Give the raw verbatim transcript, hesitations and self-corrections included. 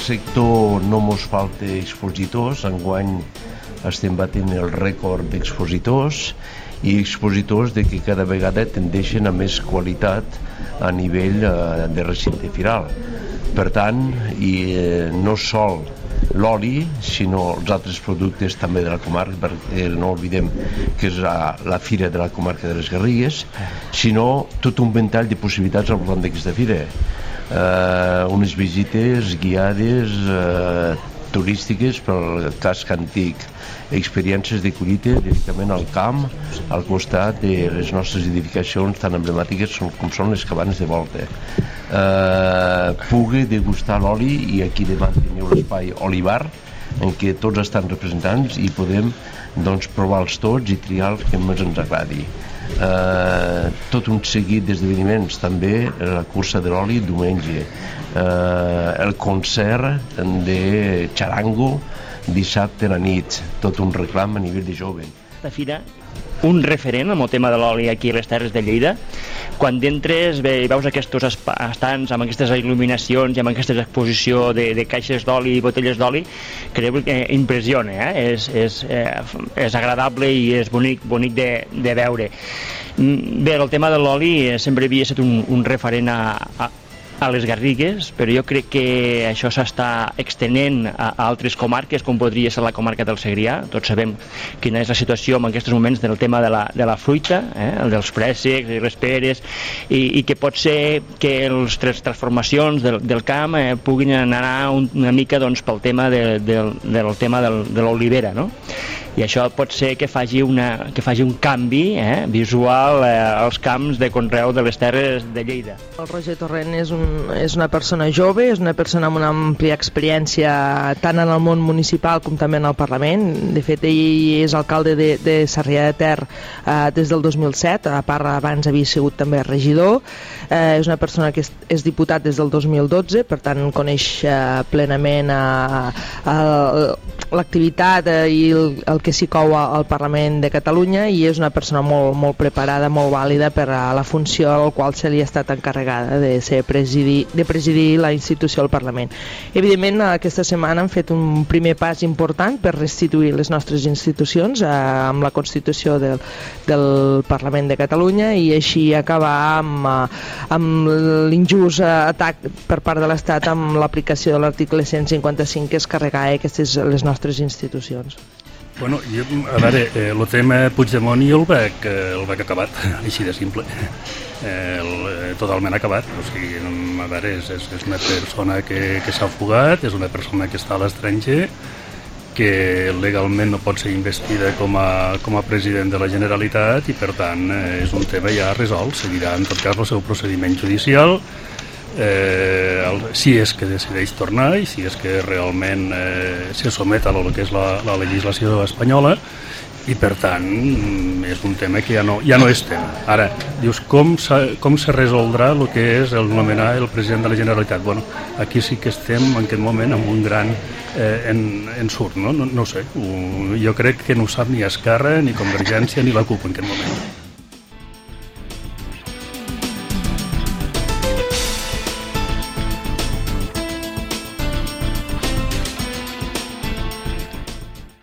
sector no mos falta expositors. Enguany estem batent el rècord d'expositors i expositors de que cada vegada tendeixen a més qualitat a nivell de recinte firal. Per tant, i no sol l'oli, sinó els altres productes també de la comarca, perquè no oblidem que és la, la fira de la comarca de les Garrigues, sinó tot un ventall de possibilitats al voltant d'aquesta fira. Eh, unes visites guiades eh, turístiques pel casc antic, experiències de collita directament al camp, al costat de les nostres edificacions tan emblemàtiques com són les cabanes de volta. Eh, pugui degustar l'oli, i aquí davant teniu l'espai Olivar, en què tots estan representats i podem doncs, provar-los tots i triar el que més ens agradi. Eh, tot un seguit d'esdeveniments, també la cursa de l'oli diumenge, eh, el concert de charango dissabte a la nit, tot un reclam a nivell de jove. La fira, un referent amb el tema de l'oli aquí a les Terres de Lleida. Quan entres ve, veus aquests estants amb aquestes il·luminacions i amb aquesta exposició de, de caixes d'oli i botelles d'oli, crec que impressiona, eh? és, és, eh, és agradable i és bonic, bonic de, de veure. Bé, el tema de l'oli sempre havia estat un, un referent a, a a les Garrigues, però jo crec que això s'està extenent a, a altres comarques, com podria ser la comarca del Segrià. Tots sabem quina és la situació en aquests moments del tema de la, de la fruita, eh? El dels préssecs i les peres, i, i que pot ser que les tres transformacions del, del camp eh, puguin anar un, una mica doncs, pel tema de, de, del tema del, de l'olivera, no? I això pot ser que faci, una, que faci un canvi eh, visual eh, als camps de conreu de les Terres de Lleida. El Roger Torrent és, un, és una persona jove, és una persona amb una àmplia experiència tant en el món municipal com també en el Parlament. De fet, ell és alcalde de, de Sarrià de Ter eh, des del dos mil set, a part abans havia sigut també regidor. Eh, és una persona que és, és diputat des del dos mil dotze, per tant coneix eh, plenament eh, l'activitat eh, i el, el que s'hi cou al Parlament de Catalunya, i és una persona molt, molt preparada, molt vàlida per a la funció al qual se li ha estat encarregada de, ser presidir, de presidir la institució al Parlament. Evidentment, aquesta setmana hem fet un primer pas important per restituir les nostres institucions eh, amb la Constitució del, del Parlament de Catalunya, i així acabar amb, amb l'injust atac per part de l'Estat amb l'aplicació de l'article cent cinquanta-cinc, que es carregava aquestes les nostres institucions. Bueno, jo, a veure, eh, el tema Puigdemont jo el veig, eh, el veig acabat, així de simple, eh, el, eh, totalment acabat. O sigui, a veure, és, és, és una persona que, que s'ha fugat, és una persona que està a l'estranger, que legalment no pot ser investida com a, com a president de la Generalitat, i per tant eh, és un tema ja resolt. Seguirà en tot cas el seu procediment judicial, Eh, el, si és que decideix tornar i si és que realment eh, se somet a lo que és la, la legislació espanyola, i per tant és un tema que ja no, ja no és tema. Ara, dius, com, com se resoldrà el que és el nomenar el president de la Generalitat? Bueno, aquí sí que estem en aquest moment amb un gran eh, en, ensurt, no? No, no ho sé, jo crec que no ho sap ni Esquerra, ni Convergència, ni la CUP en aquest moment.